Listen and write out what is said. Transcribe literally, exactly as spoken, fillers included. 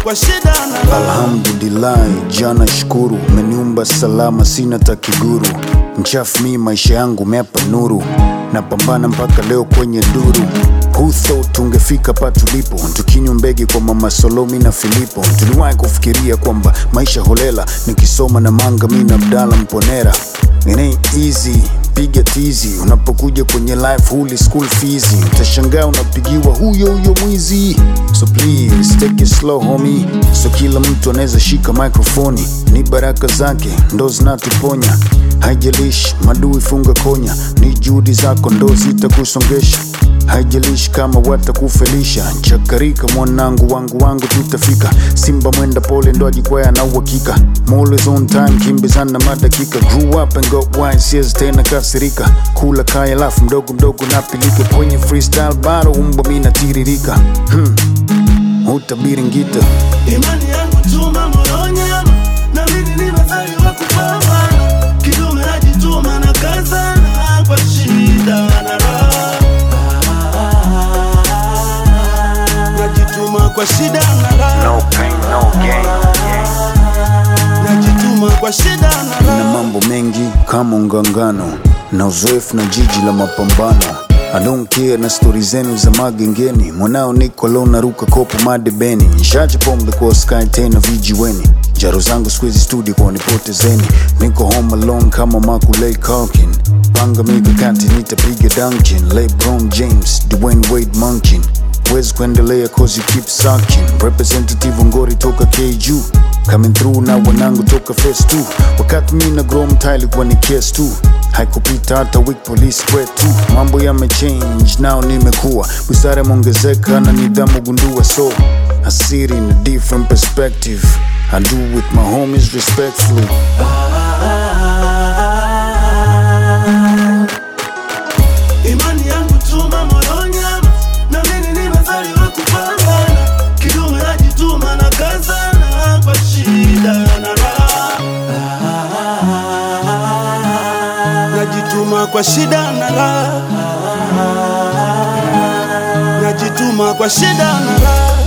kwa shida na raha. Alhamdulillah, jana shukuru, umeniumba salama sina takiguru. Mchafu mi maisha yangu meapa nuru, napambana mpaka leo kwenye duru. Who thought tungefika pa tulipo, tukinywa mbege kwa mama Solomi na Filipo. Tuliwahi kufikiria kwamba maisha holela, nikisoma na manga mi na Abdala Mponera. It ain't easy, piga tizi, unapokuja kwenye life huli school fees. Utashangaa unapigiwa huyo huyo mwizi. So please take it slow homie, so kila mtu anaweza shika mikrofoni. Ni baraka zake ndo zinatuponya, haijalishi madui funga konya. Ni juhudi zako ndo zitakusongesha, haijalishi kama watakufelisha. Chakarika mwanangu wangu wangu tutafika, simba mwenda pole ndo ajikwaya na uhakika. Always on time kimbizana madakika, grew up and got wise siezi tena kasirika. Kula kaya lafu mdogo mdogo napilika, kwenye freestyle bado umbo mina tiririka. hmm. Utabiri ngita Imani yangu tuma moronyama, na mimi nimezaliwa kupambana. Kidume najituma na kazana, kwa shida na raha. Najituma kwa shida na raha, no pain no gain. najituma kwa shida na Na raha. mambo mengi kama ungangano, na uzoefu na jiji la mapambano. I don't care na story zenu za magengeni, mwanao niko leo naruka kopo madebeni. Nishache pombe kwa sky tena vijiweni, jaro zangu squeeze studio kwa nipotezeni. Niko home alone kama Macaulay Culkin, panga mikakati nitapiga dungeon. LeBron James, Dwayne Wade Munkin, wezi kuendelea cause you keep sucking. Representative Ngori toka K J, coming through na wanangu toka phase two. Wakati mina grow mtaili kwa ni case tu, haikupita hata week police kwetu. Mambo yamechange now nimekuwa, busara mongezeka na nidhamu gundua. So I see it in a different perspective, I do with my homies respectfully. Imani yangu tuma moronyama, na mimi nimezaliwa kupambana. Kidume najituma na kazana, kwa shida na raha. Najituma kwa shida na raha, najituma kwa shida na raha.